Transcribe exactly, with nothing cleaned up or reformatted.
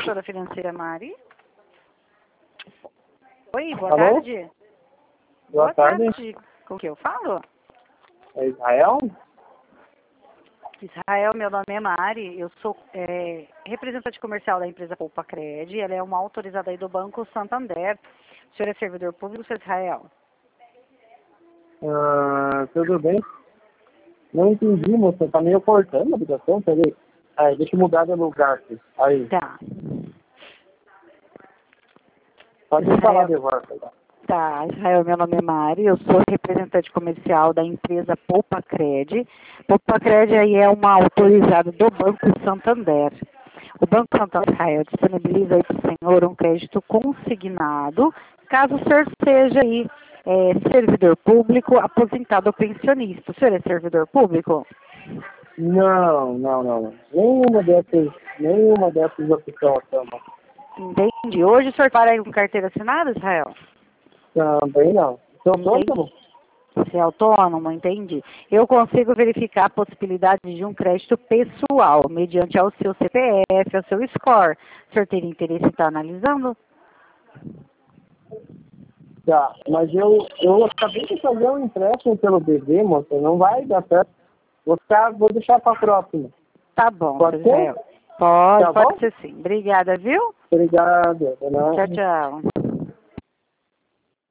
Assessora financeira Mari. Oi, boa Alô? tarde. Boa, boa tarde. tarde. Com que eu falo? É Israel? Israel, meu nome é Mari. Eu sou é, representante comercial da empresa Poupa Cred. Ela é uma autorizada aí do Banco Santander. O senhor é servidor público, seu Israel? Ah, tudo bem? Não entendi, moça. Tá meio cortando a ligação, peraí. Aí, deixa eu mudar de lugar aqui. Aí, Tá. pode Israel. falar de volta. Tá? Tá, Israel, meu nome é Mari, eu sou representante comercial da empresa Poupa Cred. Poupa Cred aí é uma autorizada do Banco Santander. O Banco Santander, Israel, disponibiliza aí para o senhor um crédito consignado, caso o senhor seja aí é, servidor público, aposentado ou pensionista. O senhor é servidor público? Não, não, não. não. Nenhuma dessas, nenhuma dessas opções, toma. Entendi. Hoje o senhor para aí com carteira assinada, Israel? Também não. Sou Entendi. autônomo? Você é autônomo, entendi. Eu consigo verificar a possibilidade de um crédito pessoal, mediante ao seu C P F, ao seu score. O senhor tem interesse em estar analisando? Tá, mas eu, eu acabei de fazer um empréstimo pelo B V, moça. Não vai dar certo. Vou, ficar, vou deixar para a próxima. Tá bom, Pode seu ser? Israel. Pode, Tá pode bom? ser sim. Obrigada, viu? Obrigado. Tchau, tchau.